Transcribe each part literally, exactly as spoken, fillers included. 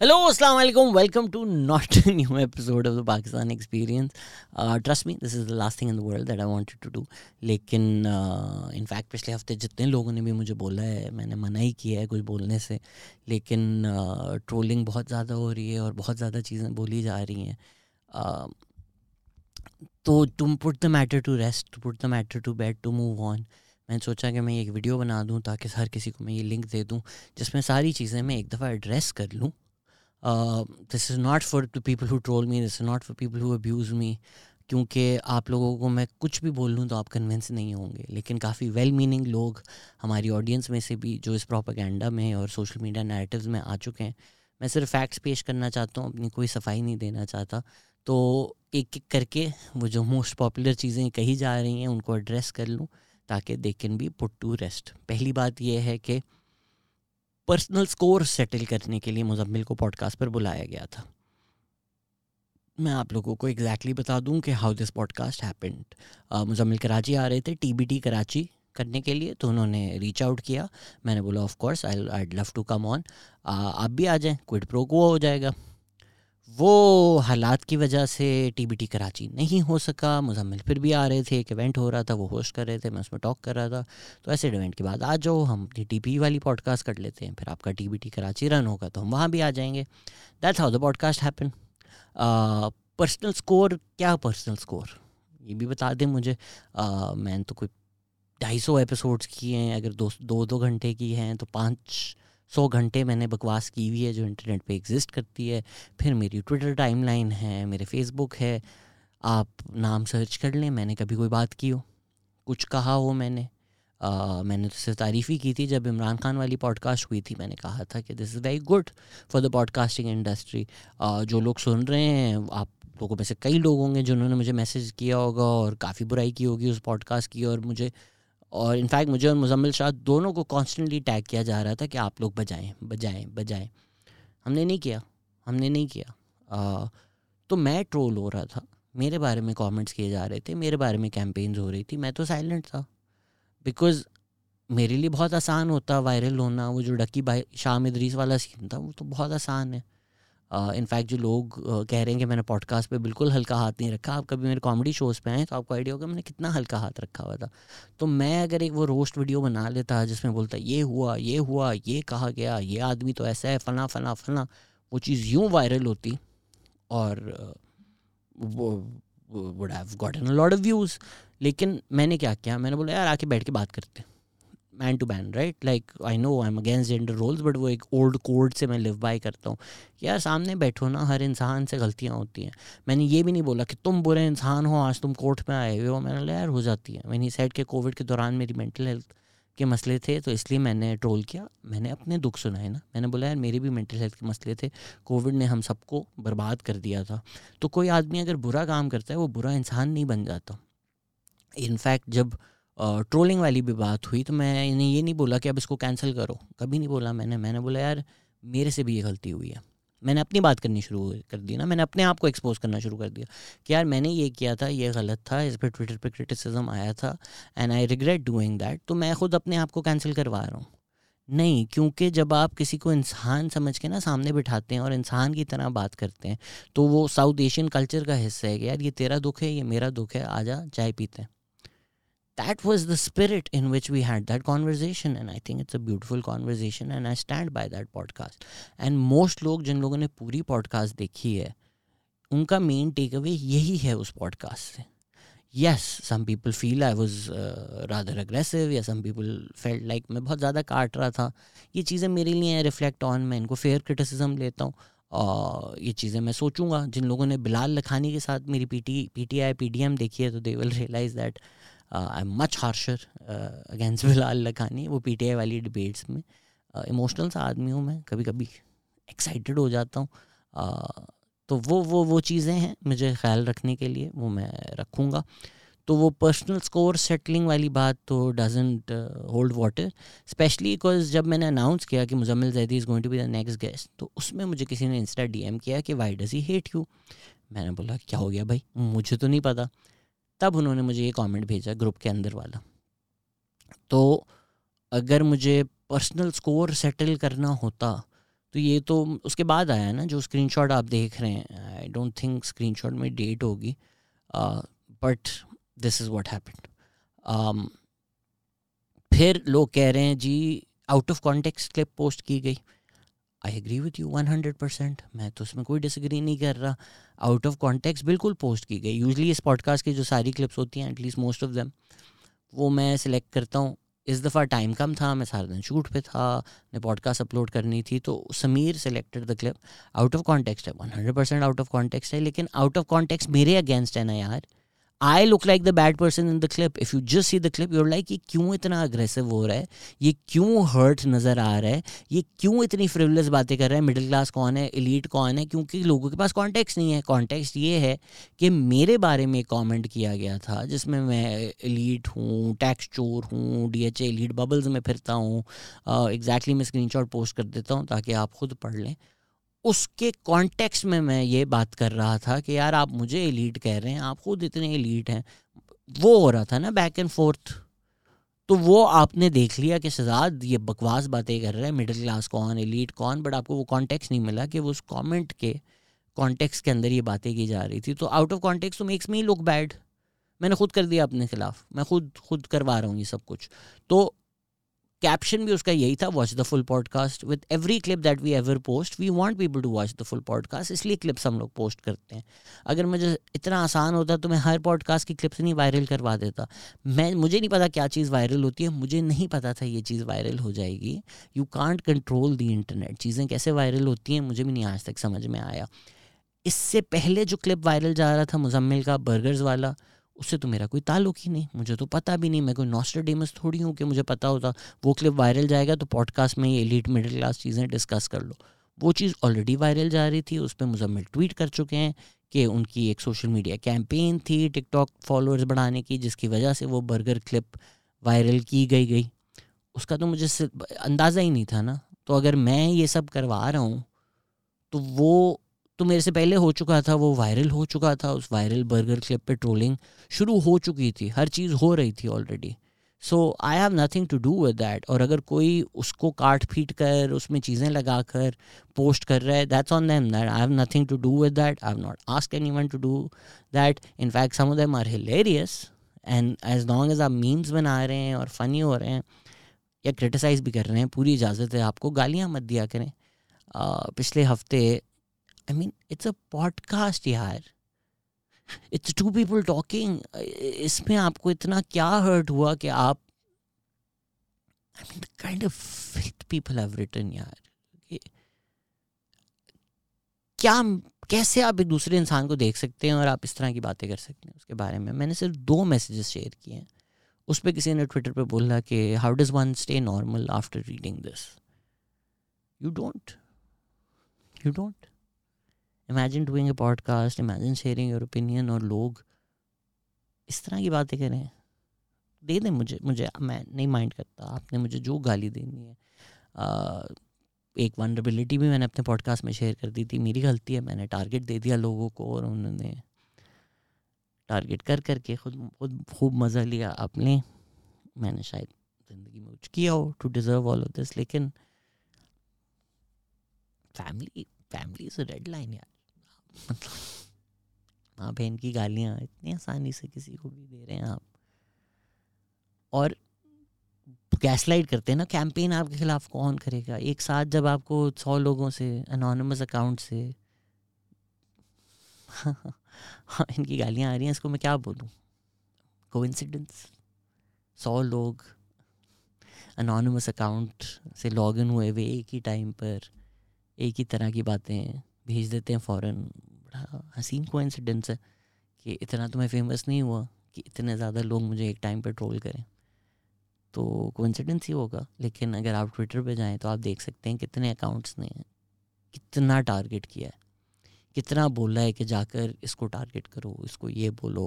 Hello, Assalamu alaikum. Welcome to not a new episode of the Pakistan Experience. Uh, trust me, this is the last thing in the world that I wanted to do. लेकिन in fact uh, पिछले हफ्ते जितने लोगों ने भी मुझे बोला है, मैंने मना ही किया है कुछ बोलने से, लेकिन ट्रोलिंग uh, बहुत ज़्यादा हो रही है और बहुत ज़्यादा चीज़ें बोली जा रही हैं. uh, तो तुम put the matter to rest, put the matter to bed, to move on. मैंने सोचा कि मैं एक वीडियो बना दूं ताकि हर किसी को मैं ये लिंक दे दूं जिसमें सारी चीज़ें मैं एक दफ़ा एड्रेस कर लूँ. This is not for the people who troll me, this is not for people who abuse me, क्योंकि आप लोगों को मैं कुछ भी बोल लूँ तो आप कन्विंस नहीं होंगे. लेकिन काफ़ी वेल मीनिंग लोग हमारी ऑडियंस में से भी जो इस प्रोपेगेंडा में और सोशल मीडिया नैरेटिव्स में आ चुके हैं. मैं सिर्फ फैक्ट्स पेश करना चाहता हूँ, अपनी कोई सफाई नहीं देना चाहता. तो एक एक करके वो जो मोस्ट पॉपुलर चीज़ें कही जा रही हैं उनको एड्रेस कर लूँ ताकि they can be put to rest. पहली बात यह है कि पर्सनल स्कोर सेटल करने के लिए मुज़म्मिल को पॉडकास्ट पर बुलाया गया था. मैं आप लोगों को एग्जैक्टली exactly बता दूं कि how this podcast happened. Muzammil Karachi आ रहे थे टीबीटी कराची करने के लिए, तो उन्होंने रीच आउट किया. मैंने बोला of course I I'd love to come on, आप भी आ जाएं, क्विड प्रो क्वो हो जाएगा. वो हालात की वजह से टीबीटी कराची नहीं हो सका. मुज़म्मिल फिर भी आ रहे थे, एक इवेंट हो रहा था, वो होस्ट कर रहे थे, मैं उसमें टॉक कर रहा था. तो ऐसे इवेंट के बाद आ जाओ, हम अपनी टीपी वाली पॉडकास्ट कर लेते हैं, फिर आपका टीबीटी कराची रन होगा तो हम वहाँ भी आ जाएंगे. That's how the podcast happen. Personal score, क्या पर्सनल स्कोर ये भी बता दें मुझे. uh, मैंने तो कोई ढाई सौ एपिसोड्स किए हैं, अगर दो दो दो घंटे की हैं तो पाँच सौ घंटे मैंने बकवास की हुई है जो इंटरनेट पे एग्जिस्ट करती है. फिर मेरी ट्विटर टाइमलाइन है, मेरे फेसबुक है, आप नाम सर्च कर लें. मैंने कभी कोई बात की हो, कुछ कहा हो मैंने. आ, मैंने तो सिर्फ तारीफ़ ही की थी. जब इमरान खान वाली पॉडकास्ट हुई थी मैंने कहा था कि this is very good for the podcasting industry. जो लोग सुन रहे हैं, आप लोगों में से कई लोग होंगे जिन्होंने मुझे मैसेज किया होगा और काफ़ी बुराई की होगी उस पॉडकास्ट की, और मुझे और इनफैक्ट मुझे और मुज़म्मिल शाह दोनों को कॉन्स्टेंटली टैग किया जा रहा था कि आप लोग बजाएं बजाएं बजाएं. हमने नहीं किया, हमने नहीं किया. आ, तो मैं ट्रोल हो रहा था, मेरे बारे में कमेंट्स किए जा रहे थे, मेरे बारे में कैंपेन्स हो रही थी, मैं तो साइलेंट था. बिकॉज़ मेरे लिए बहुत आसान होता वायरल होना. वो जो डक्की भाई शाम इदरीस वाला सीन था वो तो बहुत आसान है. इनफैक्ट uh, जो लोग uh, कह रहे हैं कि मैंने पॉडकास्ट पे बिल्कुल हल्का हाथ नहीं रखा, आप कभी मेरे कॉमेडी शोज़ पे आए तो आपको आइडिया होगा मैंने कितना हल्का हाथ रखा हुआ था. तो मैं अगर एक वो रोस्ट वीडियो बना लेता जिसमें बोलता ये हुआ ये हुआ ये कहा गया, ये आदमी तो ऐसा है, फला फला फला, वो चीज़ यूँ वायरल होती और uh, वो would have gotten a lot of views. लेकिन मैंने क्या किया, मैंने बोला यार आके बैठ के बात करते हैं, man to man, right. Like I know I am against gender roles, but वो एक ओल्ड कोड से मैं लिव बाय करता हूँ. यार सामने बैठो ना, हर इंसान से गलतियाँ होती हैं. मैंने ये भी नहीं बोला कि तुम बुरे इंसान हो, आज तुम कोर्ट में आए हुए हो. मैंने बोला यार हो जाती है. मैंने सेट के कोविड के दौरान मेरी मेंटल हेल्थ के मसले थे तो इसलिए मैंने ट्रोल किया. मैंने अपने दुख सुनाए ना, मैंने बोला यार मेरे भी मेंटल हेल्थ के मसले थे, कोविड ने हम सबको बर्बाद कर दिया था. तो कोई आदमी अगर बुरा काम करता है वो बुरा इंसान नहीं बन जाता. इनफैक्ट जब ट्रोलिंग uh, वाली भी बात हुई तो मैंने ये नहीं बोला कि अब इसको कैंसिल करो, कभी नहीं बोला मैंने. मैंने बोला यार मेरे से भी ये गलती हुई है. मैंने अपनी बात करनी शुरू कर दी ना, मैंने अपने आप को एक्सपोज करना शुरू कर दिया कि यार मैंने ये किया था, ये गलत था, इस पर ट्विटर पे क्रिटिसिज्म आया था and I regret doing that. तो मैं खुद अपने आप को कैंसिल करवा रहा हूँ. नहीं, क्योंकि जब आप किसी को इंसान समझ के ना सामने बिठाते हैं और इंसान की तरह बात करते हैं तो वो साउथ एशियन कल्चर का हिस्सा है कि यार ये तेरा दुख है, ये मेरा दुख है, आजा चाय पीते हैं. That was the spirit in which we had that conversation, and I think it's a beautiful conversation and I stand by that podcast. And most लोग जिन लोगों ने पूरी podcast देखी है उनका main takeaway यही है उस podcast से. Yes, some people feel I was uh, rather aggressive, या some people felt like मैं बहुत ज़्यादा काट रहा था. ये चीज़ें मेरे लिए reflect on, मैं इनको fair criticism लेता हूँ. और ये चीज़ें मैं सोचूंगा. जिन लोगों ने बिलाल लखानी के साथ मेरी P T P T I P D M देखी है तो they will realize that I am much harsher against Bilal Lakhani. वो पी टी आई वाली डिबेट्स में इमोशनल uh, सा आदमी हूँ मैं, कभी कभी एक्साइटेड हो जाता हूँ. uh, तो वो वो वो चीज़ें हैं मुझे ख्याल रखने के लिए, वो मैं रखूँगा. तो वो पर्सनल स्कोर सेटलिंग वाली बात तो doesn't hold water, specially because जब मैंने अनाउंस किया कि Muzammil Zaidi is going to be the next guest तो उसमें मुझे किसी ने इंस्टा डी एम किया कि why does he hate you. मैंने बोला क्या हो गया भाई, मुझे तो नहीं पता. तब उन्होंने मुझे ये कमेंट भेजा ग्रुप के अंदर वाला. तो अगर मुझे पर्सनल स्कोर सेटल करना होता तो ये तो उसके बाद आया ना जो स्क्रीनशॉट आप देख रहे हैं. आई डोंट थिंक स्क्रीनशॉट में डेट होगी, but this is what happened. फिर लोग कह रहे हैं जी out of context clip post की गई. I agree with you one hundred percent, मैं तो उसमें कोई डिसएग्री नहीं कर रहा. आउट ऑफ कॉन्टेक्स्ट बिल्कुल पोस्ट की गई. यूजली इस पॉडकास्ट की जो सारी क्लिप्स होती हैं, एटलीस्ट मोस्ट ऑफ देम, वो मैं सिलेक्ट करता हूँ. इस दफ़ा टाइम कम था, मैं सारा दिन शूट पे था, मैं पॉडकास्ट अपलोड करनी थी, तो Sameer selected the clip. Out of context है, one hundred percent out of context है, लेकिन आउट ऑफ कॉन्टेक्स्ट मेरे अगेंस्ट है ना यार. I look like the bad person in the clip. If you just see the clip you're like ये क्यों इतना अग्रेसिव हो रहा है, ये क्यों हर्ट नज़र आ रहा है, ये क्यों इतनी फ्रिवलेस बातें कर रहा है. मिडिल क्लास कौन है, एलीट कौन है, क्योंकि लोगों के पास कॉन्टेक्स्ट नहीं है. कॉन्टेक्स्ट ये है कि मेरे बारे में कमेंट किया गया था जिसमें मैं एलीट हूँ, टैक्स चोर हूँ, D H A elite bubbles में फिरता हूँ. एग्जैक्टली मैं स्क्रीनशॉट पोस्ट कर देता हूँ ताकि आप खुद पढ़ लें. उसके कॉन्टेक्स्ट में मैं ये बात कर रहा था कि यार आप मुझे एलीट कह रहे हैं, आप खुद इतने एलीट हैं. वो हो रहा था ना बैक एंड फोर्थ. तो वो आपने देख लिया कि शहजाद ये बकवास बातें कर रहा है, मिडिल क्लास कौन, एलीट कौन, बट आपको वो कॉन्टेक्स्ट नहीं मिला कि वो उस कमेंट के कॉन्टेक्स्ट के अंदर ये बातें की जा रही थी. तो आउट ऑफ कॉन्टेक्स्ट तो मेक्स मी लुक बैड. मैंने खुद कर दिया अपने खिलाफ, मैं खुद खुद करवा रहा हूँ ये सब कुछ. तो कैप्शन भी उसका यही था, watch the full podcast. With every clip that we ever post we want people to watch the full podcast, इसलिए क्लिप्स हम लोग पोस्ट करते हैं. अगर मुझे इतना आसान होता तो मैं हर पॉडकास्ट की क्लिप्स नहीं वायरल करवा देता. मैं मुझे नहीं पता क्या चीज़ वायरल होती है, मुझे नहीं पता था ये चीज़ वायरल हो जाएगी. You can't control the internet. चीज़ें कैसे वायरल होती हैं मुझे भी नहीं आज तक समझ में आया. इससे पहले जो क्लिप वायरल जा रहा था मुजम्मिल का बर्गर्स वाला, उससे तो मेरा कोई ताल्लुक ही नहीं, मुझे तो पता भी नहीं. मैं कोई नॉस्ट्रेडेमस थोड़ी हूँ कि मुझे पता होता वो क्लिप वायरल जाएगा तो पॉडकास्ट में ये एलीट मिडिल क्लास चीज़ें डिस्कस कर लो. वो चीज़ ऑलरेडी वायरल जा रही थी. उस पर मुजम्मिल ट्वीट कर चुके हैं कि उनकी एक सोशल मीडिया कैंपेन थी टिकटॉक फॉलोअर्स बढ़ाने की, जिसकी वजह से वो बर्गर क्लिप वायरल की गई गई उसका तो मुझे अंदाज़ा ही नहीं था ना. तो अगर मैं ये सब करवा रहा हूँ तो वो तो मेरे से पहले हो चुका था, वो वायरल हो चुका था. उस वायरल बर्गर क्लिप पे ट्रोलिंग शुरू हो चुकी थी, हर चीज़ हो रही थी already. So I have nothing to do with that. और अगर कोई उसको काट पीट कर उसमें चीज़ें लगा कर पोस्ट कर रहा है, that's on them. That I have nothing to do with that. I have not asked anyone to do that. In fact some of them are hilarious, and as long as आप memes बना रहे हैं और funny हो रहे हैं या criticise भी कर रहे हैं, पूरी इजाज़त है आपको. गालियाँ मत दिया करें. uh, पिछले हफ्ते I mean, it's a podcast यार. It's two people talking. इसमें आपको इतना क्या हर्ट हुआ कि आप I mean, the kind of filth people have written यार. क्या कैसे आप एक दूसरे इंसान को देख सकते हैं और आप इस तरह की बातें कर सकते हैं उसके बारे में. मैंने सिर्फ दो मैसेजेस शेयर किए हैं. उस पर किसी ने ट्विटर पे बोला कि how does one stay normal after reading this. You don't you don't Imagine doing a podcast, imagine sharing your opinion और लोग इस तरह की बातें करें. दे दें मुझे मुझे मैं नहीं माइंड करता. आपने मुझे जो गाली देनी है. आ, एक वनरेबिलिटी भी मैंने अपने पॉडकास्ट में शेयर कर दी थी. मेरी गलती है, मैंने टारगेट दे दिया लोगों को और उन्होंने टारगेट कर करके खुद खुद खूब मज़ा लिया. आपने मैंने शायद ज़िंदगी में कुछ किया हो to deserve all of this. लेकिन family family is a red line यार. मतलब माँ बहन की गालियाँ इतनी आसानी से किसी को भी दे रहे हैं आप. और गैसलाइट करते हैं ना. कैंपेन आपके खिलाफ कौन करेगा. एक साथ जब आपको सौ लोगों से अनोनिमस अकाउंट से इनकी गालियाँ आ रही हैं, इसको मैं क्या बोलूँ. कोइंसिडेंस. सौ लोग अनोनिमस अकाउंट से लॉग इन हुए हुए एक ही टाइम पर एक ही तरह की बातें भेज देते हैं फ़ौरन. बड़ा हसीन कोइंसिडेंस है कि इतना तो मैं फेमस नहीं हुआ कि इतने ज़्यादा लोग मुझे एक टाइम पे ट्रोल करें. तो कोइंसिडेंस ही होगा. लेकिन अगर आप ट्विटर पे जाएं तो आप देख सकते हैं कितने अकाउंट्स ने कितना टारगेट किया है, कितना बोला है कि जाकर इसको टारगेट करो, इसको ये बोलो.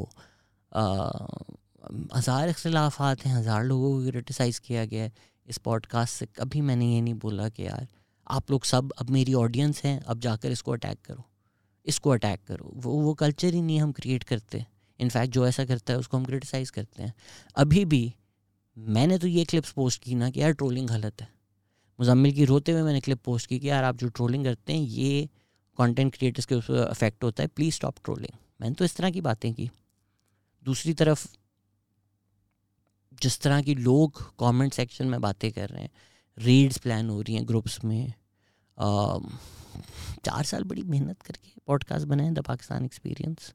हज़ार इख्तिलाफ़ात हैं, हज़ार लोगों को क्रिटिसाइज़ किया गया है इस पॉडकास्ट से. कभी मैंने ये नहीं बोला कि यार आप लोग सब अब मेरी ऑडियंस हैं, अब जाकर इसको अटैक करो, इसको अटैक करो. वो वो कल्चर ही नहीं हम क्रिएट करते. इनफैक्ट जो ऐसा करता है उसको हम क्रिटिसाइज़ करते हैं. अभी भी मैंने तो ये क्लिप्स पोस्ट की ना कि यार ट्रोलिंग गलत है. मुजम्मिल की रोते हुए मैंने क्लिप पोस्ट की कि यार आप जो ट्रोलिंग करते हैं ये कंटेंट क्रिएटर्स के ऊपर अफेक्ट होता है, प्लीज़ स्टॉप ट्रोलिंग। मैंने तो इस तरह की बातें की। दूसरी तरफ जिस तरह की लोग कमेंट सेक्शन में बातें कर रहे हैं, रेड्स प्लान हो रही हैं ग्रुप्स में, आ, चार साल बड़ी मेहनत करके पॉडकास्ट बनाए द पाकिस्तान एक्सपीरियंस।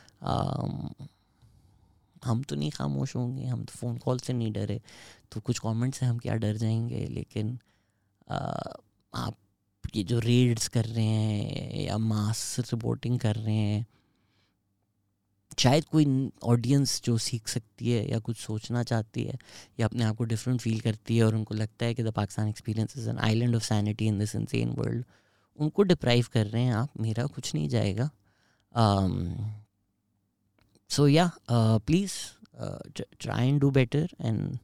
हम तो नहीं खामोश होंगे, हम तो फ़ोन कॉल से नहीं डरे, तो कुछ कमेंट से हम क्या डर जाएंगे। लेकिन आ, आप ये जो रेड्स कर रहे हैं या मास रिपोर्टिंग कर रहे हैं, शायद कोई ऑडियंस जो सीख सकती है या कुछ सोचना चाहती है या अपने आप को डिफरेंट फील करती है और उनको लगता है कि the Pakistan experience is an island of sanity in this insane world, उनको डिप्राइव कर रहे हैं आप। मेरा कुछ नहीं जाएगा। So yeah please try and do better, and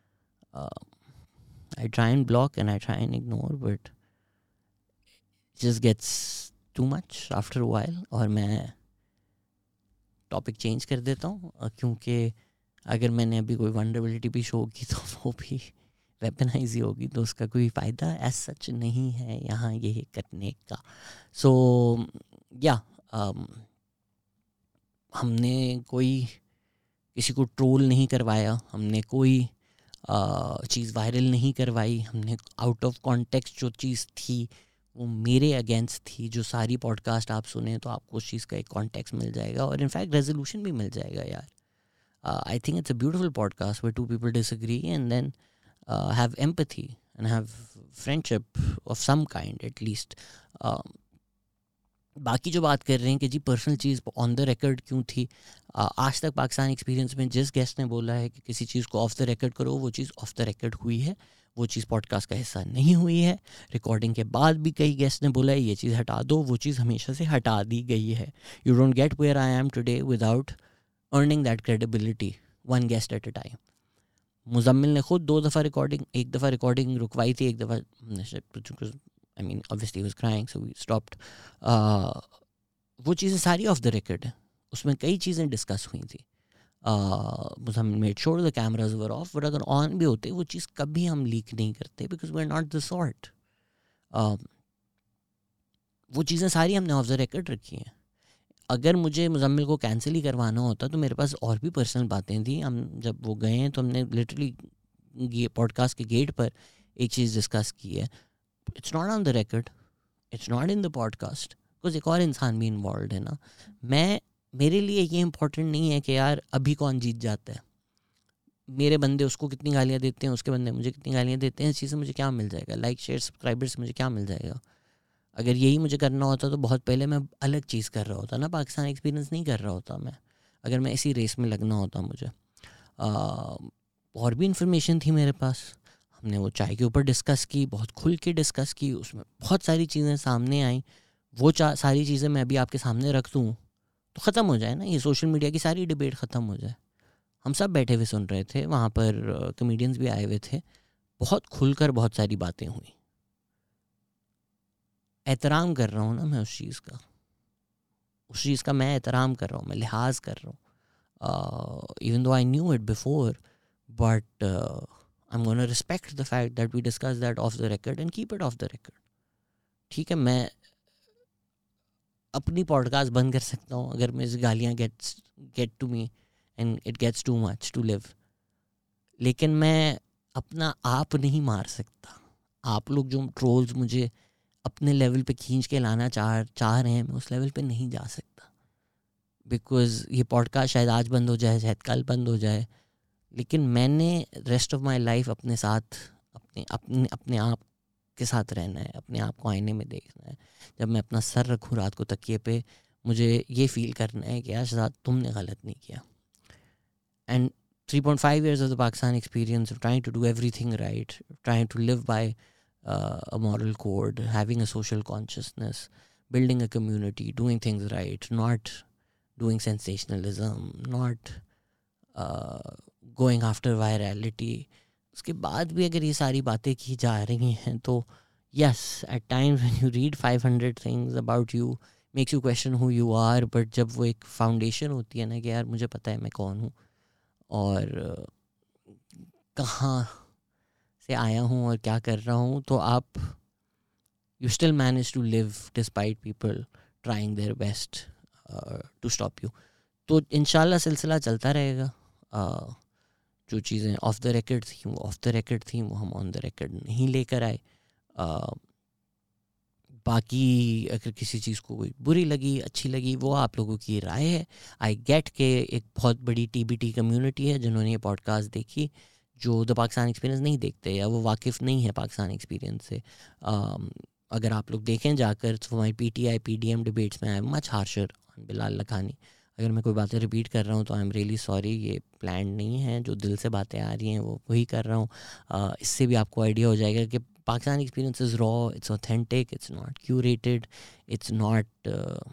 I try and block and I try and ignore, but just gets too much after a while. और मैं टॉपिक चेंज कर देता हूँ, क्योंकि अगर मैंने अभी कोई वनरेबिलिटी भी शो की तो वो भी वेपनाइज ही होगी, तो उसका कोई फ़ायदा एज सच नहीं है यहाँ ये करने का। सो या हमने कोई किसी को ट्रोल नहीं करवाया, हमने कोई चीज़ वायरल नहीं करवाई, हमने आउट ऑफ कॉन्टेक्स्ट जो चीज़ थी वो मेरे अगेंस्ट थी। जो सारी पॉडकास्ट आप सुने तो आपको उस चीज़ का एक कॉन्टेक्स्ट मिल जाएगा और इनफैक्ट रेजोल्यूशन भी मिल जाएगा यार। I think it's a beautiful podcast where two people disagree and then have empathy and have friendship of some kind at least. बाकी जो बात कर रहे हैं कि जी पर्सनल चीज़ ऑन द रिकॉर्ड क्यों थी, uh, आज तक पाकिस्तान एक्सपीरियंस में जिस गेस्ट ने बोला है कि किसी चीज़ को ऑफ द रिकॉर्ड करो, वो चीज़ ऑफ द रिकॉर्ड हुई है, वो चीज़ पॉडकास्ट का हिस्सा नहीं हुई है। रिकॉर्डिंग के बाद भी कई गेस्ट ने बोला है ये चीज़ हटा दो, वो चीज़ हमेशा से हटा दी गई है। You don't get where I am today without earning that credibility, one guest at a time. Muzammil ने खुद दो दफ़ा रिकॉर्डिंग, एक दफ़ा रिकॉर्डिंग रुकवाई थी, एक दफ़ा I mean obviously he was crying so we stopped. वो चीज़ें सारी ऑफ द रिकॉर्ड है, उसमें कई चीज़ें डिस्कस हुई थी। Muzammil made sure the cameras were off, but अगर ऑन भी होते वो चीज़ कभी हम लीक नहीं करते because we are not the sort. वो चीज़ें सारी हमने ऑफ द रिकॉर्ड रखी हैं। अगर मुझे मुजम्मिल को कैंसिल ही करवाना होता तो मेरे पास और भी पर्सनल बातें थी। हम जब वो गए हैं तो हमने लिटरली पॉडकास्ट के गेट पर एक चीज़ डिस्कस की है, it's not on the record, it's not in the podcast, because एक और इंसान भी इन्वॉल्व है ना। मैं मेरे लिए ये इम्पोर्टेंट नहीं है कि यार अभी कौन जीत जाता है, मेरे बंदे उसको कितनी गालियाँ देते हैं, उसके बंदे मुझे कितनी गालियाँ देते हैं, इस चीज़ से मुझे क्या मिल जाएगा, लाइक शेयर सब्सक्राइबर्स मुझे क्या मिल जाएगा। अगर यही मुझे करना होता तो बहुत पहले मैं अलग चीज़ कर रहा होता ना, पाकिस्तान एक्सपीरियंस नहीं कर रहा होता मैं, अगर मैं इसी रेस में लगना होता मुझे। आ, और भी इन्फॉर्मेशन थी मेरे पास, हमने वो चाय के ऊपर डिस्कस की, बहुत खुल के डिस्कस की, उसमें बहुत सारी चीज़ें सामने आई। वो चा सारी चीज़ें मैं अभी आपके सामने रख दूँ तो ख़त्म हो जाए ना, ये सोशल मीडिया की सारी डिबेट ख़त्म हो जाए। हम सब बैठे हुए सुन रहे थे, वहाँ पर कॉमेडियंस भी आए हुए थे, बहुत खुलकर बहुत सारी बातें हुई। एहतराम कर रहा हूँ ना मैं उस चीज़ का, उस चीज़ का मैं एहतराम कर रहा हूँ, मैं लिहाज कर रहा हूँ। Even though I knew it before, but I am gonna respect the fact that we discuss that off the record and keep it off the record. ठीक है, मैं अपनी पॉडकास्ट बंद कर सकता हूँ अगर मेरी गालियाँ gets get to me and it gets too much to live, लेकिन मैं अपना आप नहीं मार सकता। आप लोग जो ट्रोल्स मुझे अपने लेवल पे खींच के लाना चाह चाह रहे हैं, मैं उस लेवल पे नहीं जा सकता, बिकॉज़ ये पॉडकास्ट शायद आज बंद हो जाए, शायद कल बंद हो जाए, लेकिन मैंने रेस्ट ऑफ माय लाइफ अपने साथ अपने अपने अपने आप के साथ रहना है, अपने आप को आईने में देखना है। जब मैं अपना सर रखूँ रात को तकिए पे, मुझे ये फील करना है कि यार शायद तुमने गलत नहीं किया। And three point five years of the Pakistan experience of trying to do everything right, trying to live by uh, a moral code, having a social consciousness, building a community, doing things right, not doing sensationalism, not uh, going after virality. उसके बाद भी अगर ये सारी बातें की जा रही हैं तो yes, at times when you read five hundred things about you makes you question who you are, but जब वो एक foundation होती है ना कि यार मुझे पता है मैं कौन हूँ और कहाँ से आया हूँ और क्या कर रहा हूँ, तो आप you still manage to live despite people trying their best to stop you. तो इंशाल्लाह सिलसिला चलता रहेगा. uh, जो चीज़ें ऑफ द रिकॉर्ड थी वो ऑफ द रिकॉर्ड थी, वो हम ऑन द रिकॉर्ड नहीं लेकर आए. uh, बाकी अगर किसी चीज़ को कोई बुरी लगी अच्छी लगी वो आप लोगों की राय है. आई गेट के एक बहुत बड़ी टी बी टी कम्युनिटी है जिन्होंने ये पॉडकास्ट देखी, जो द पाकिस्तान एक्सपीरियंस नहीं देखते या वो वाकिफ़ नहीं है पाकिस्तान एक्सपीरियंस से. um, अगर आप लोग देखें जाकर तो हमारी P T I P D M debates में I am much harsher Bilal Lakhani. अगर मैं कोई बातें रिपीट कर रहा हूँ तो आई एम रियली सॉरी, ये प्लान नहीं है, जो दिल से बातें आ रही हैं वो वही कर रहा हूँ. uh, इससे भी आपको आइडिया हो जाएगा कि Pakistan experience is raw, it's authentic, it's not curated, it's not uh,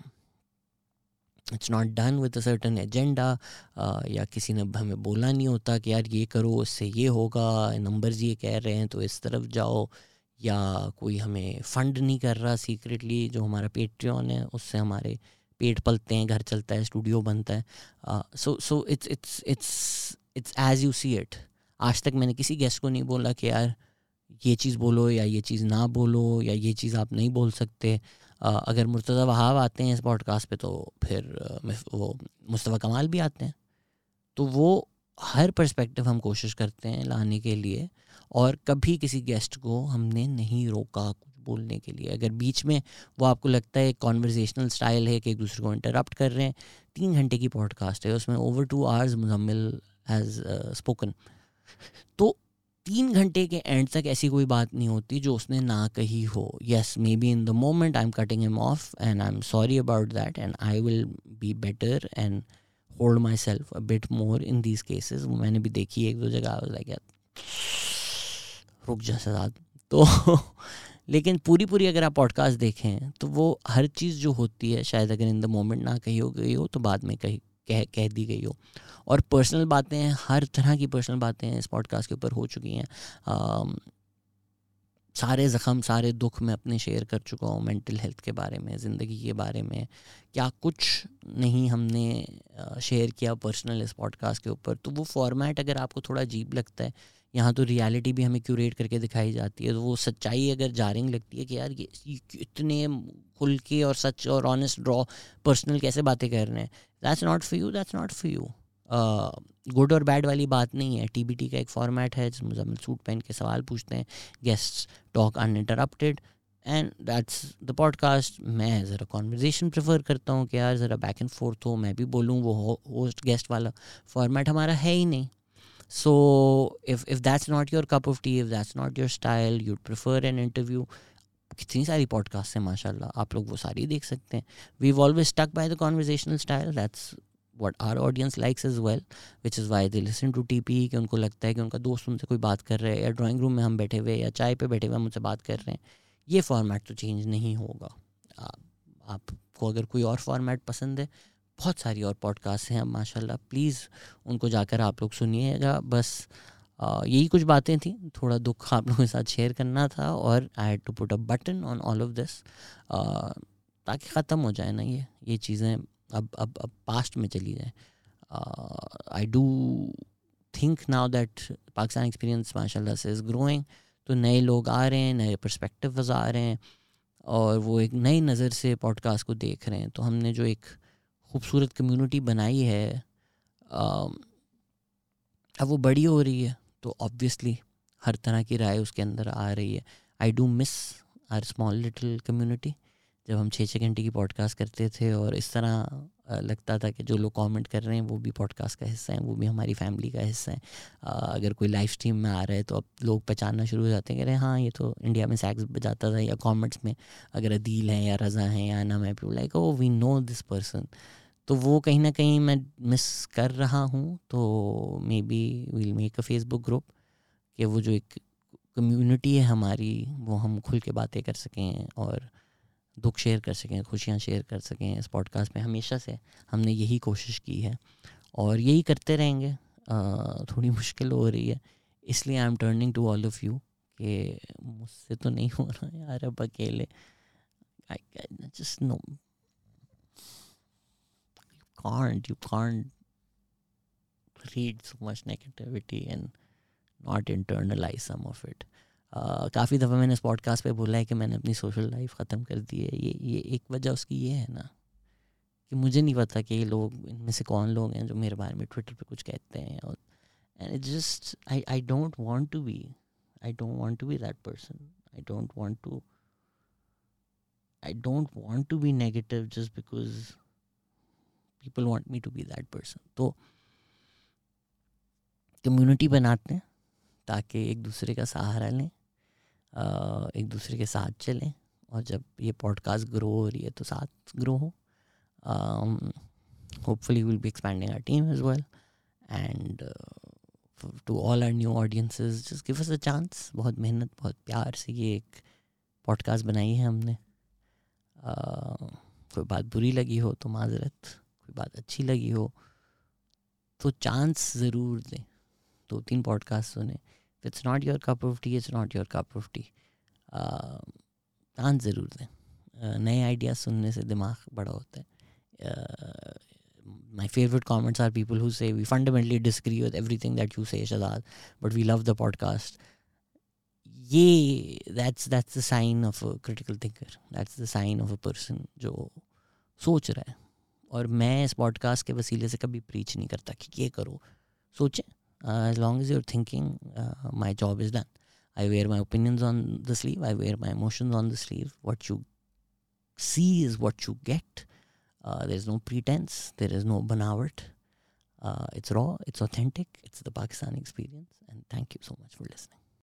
it's not done with a certain agenda. uh, या किसी ने हमें बोला नहीं होता कि यार ये करो इससे ये होगा, नंबर्स ये कह रहे हैं तो इस तरफ जाओ, या कोई हमें फंड नहीं कर रहा सीक्रेटली. जो हमारा पेट्रियन है उससे हमारे पेट पलते हैं, घर चलता है, स्टूडियो बनता है. So so it's it's it's it's as you see it. आज तक मैंने किसी गेस्ट को नहीं बोला कि यार ये चीज़ बोलो या ये चीज़ ना बोलो या ये चीज़ आप नहीं बोल सकते. uh, अगर मुर्तज़ा वहाब आते हैं इस पॉडकास्ट पे तो फिर uh, वो मुस्तफ़ा कमाल भी आते हैं. तो वो हर पर्सपेक्टिव हम कोशिश करते हैं लाने के लिए, और कभी किसी गेस्ट को हमने नहीं रोका कुछ बोलने के लिए. अगर बीच में वो आपको लगता है कॉन्वर्जेशनल स्टाइल है कि एक दूसरे को इंटरप्ट कर रहे हैं, तीन घंटे की पॉडकास्ट है, उसमें over two hours Muzammil has spoken, तो तीन घंटे के एंड तक ऐसी कोई बात नहीं होती जो उसने ना कही हो. Yes, may be in the moment I am cutting him off and I am sorry about that and I will be better and hold myself a bit more in these cases. वो मैंने भी देखी एक दो जगह, like यार रुक जा सजाद. तो लेकिन पूरी पूरी अगर आप पॉडकास्ट देखें तो वो हर चीज़ जो होती है शायद अगर इन द मोमेंट ना कही हो गई हो तो बाद में कही कह कह दी गई हो. और पर्सनल बातें, हर तरह की पर्सनल बातें इस पॉडकास्ट के ऊपर हो चुकी हैं. आम, सारे ज़ख़म सारे दुख मैं अपने शेयर कर चुका हूँ, मेंटल हेल्थ के बारे में, ज़िंदगी के बारे में. क्या कुछ नहीं हमने शेयर किया पर्सनल इस पॉडकास्ट के ऊपर. तो वो फॉर्मेट अगर आपको थोड़ा अजीब लगता है, यहाँ तो रियलिटी भी हमें क्यूरेट करके दिखाई जाती है, तो वो सच्चाई अगर जारिंग लगती है कि यार ये इतने खुल के और सच और ऑनेस्ट रॉ पर्सनल कैसे बातें कर रहे हैं, that's not for you, that's not for you. Good और बैड वाली बात नहीं है. टीबीटी का एक फॉर्मेट है जिसमें हम सूट पहन के सवाल पूछते हैं, guests talk uninterrupted, and that's the podcast. मैं ज़रा कॉन्वर्जेशन प्रेफर करता हूँ कि यार ज़रा बैक एंड फोर्थ हो, मैं भी बोलूँ. वो होस्ट गेस्ट वाला फॉर्मेट हमारा है ही नहीं. So if if that's not your cup of tea, if that's not your style, you'd prefer an interview, कितनी सारी पॉडकास्ट हैं माशाल्लाह, आप लोग वो सारी देख सकते हैं. We always stuck by the conversational style, that's what our audience likes as well, which is why they listen to T P E. कि उनको लगता है कि उनका दोस्त उनसे कोई बात कर रहा है, या ड्राइंग रूम में हम बैठे हुए या चाय पे बैठे हुए हम उनसे बात कर रहे हैं. ये फॉर्मेट तो चेंज नहीं होगा. आप, आपको अगर कोई और फॉर्मेट पसंद है, बहुत सारी और पॉडकास्ट हैं माशाल्लाह, प्लीज़ उनको जाकर आप लोग सुनिएगा. बस आ, यही कुछ बातें थी, थोड़ा दुख आप लोगों के साथ शेयर करना था, और I had to put a button on all of this ताकि ख़त्म हो जाए ना ये ये चीज़ें, अब अब अब पास्ट में चली जाए. I do think now that Pakistan experience माशाल्लाह से इज़ ग्रोइंग. तो नए लोग आ रहे हैं, नए पर्सपेक्टिव्स आ रहे हैं, और वो एक नई नज़र से पॉडकास्ट को देख रहे हैं. तो हमने जो एक खूबसूरत कम्युनिटी बनाई है, uh, अब वो बड़ी हो रही है, तो ऑब्वियसली हर तरह की राय उसके अंदर आ रही है. I do miss our small little community. जब हम छः छः घंटे की पॉडकास्ट करते थे और इस तरह लगता था कि जो लोग कमेंट कर रहे हैं वो भी पॉडकास्ट का हिस्सा है, वो भी हमारी फैमिली का हिस्सा है. अगर कोई लाइव स्ट्रीम में आ रहा है तो अब लोग पहचानना शुरू हो जाते हैं कि अरे हाँ ये तो इंडिया में सैक्स बजाता था. या कमेंट्स में अगर अदील हैं या रज़ा हैं या अनम है, people like oh we know this person. तो वो कहीं ना कहीं मैं मिस कर रहा हूँ. तो maybe we'll make a Facebook group कि वो जो एक कम्युनिटी है हमारी, वो हम खुल के बातें कर सकें और दुख शेयर कर सकें, खुशियाँ शेयर कर सकें. इस पॉडकास्ट में हमेशा से हमने यही कोशिश की है और यही करते रहेंगे. आ, थोड़ी मुश्किल हो रही है, इसलिए I am turning to all of you कि मुझसे तो नहीं हो रहा यार अब अकेले. I just no can't you can't read so much negativity and not internalize some of it. काफ़ी दफ़ा मैंने इस पॉडकास्ट पे बोला है कि मैंने अपनी सोशल लाइफ ख़त्म कर दी है. ये ये एक वजह उसकी ये है ना कि मुझे नहीं पता कि ये लोग इनमें से कौन लोग हैं जो मेरे बारे में ट्विटर पे कुछ कहते हैं. और and it just I I don't want to be I don't want to be that person. I don't want to I don't want to be negative just because people want me to be that person. तो community बनाते हैं ताकि एक दूसरे का सहारा लें, एक दूसरे के साथ चलें, और जब ये पॉडकास्ट ग्रो हो रही है तो साथ ग्रो हो. Hopefully will be expanding our team as well, and to all our new audiences just give us a chance. बहुत मेहनत, बहुत प्यार से ये एक पॉडकास्ट बनाई है हमने. Uh, कोई बात बुरी लगी हो तो माजरत, कोई बात अच्छी लगी हो तो चांस ज़रूर दें. दो तीन पॉडकास्ट सुने. It's not your cup of tea, it's not your cup of tea. Chance ज़रूर दें. uh, नए आइडियाज़ सुनने से दिमाग बड़ा होता है. My favourite comments are people who say we fundamentally disagree with everything that you say Shahzad, but we love the podcast. ये that's that's the sign of a critical thinker. That's the sign of a person जो सोच रहा है. और मैं इस podcast के वसीले से कभी प्रीच नहीं करता कि ये करो. सोचें. as long as you're thinking, uh, my job is done. I wear my opinions on the sleeve. I wear my emotions on the sleeve. What you see is what you get. Uh, there's no pretense. There is no banawat. Uh, it's raw. It's authentic. It's the Pakistani experience. And thank you so much for listening.